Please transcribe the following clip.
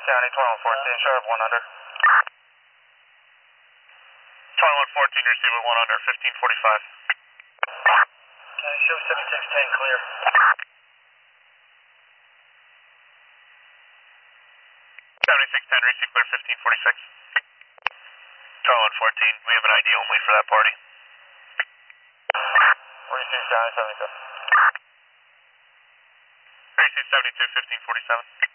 County 2114, Sheriff 1 under. 2114, receiver 1 under, 1545. County show 7610, clear. 7610, receive clear, 1546. 2114, we have an ID only for that party. Receive County 72. Receive 72, 1547.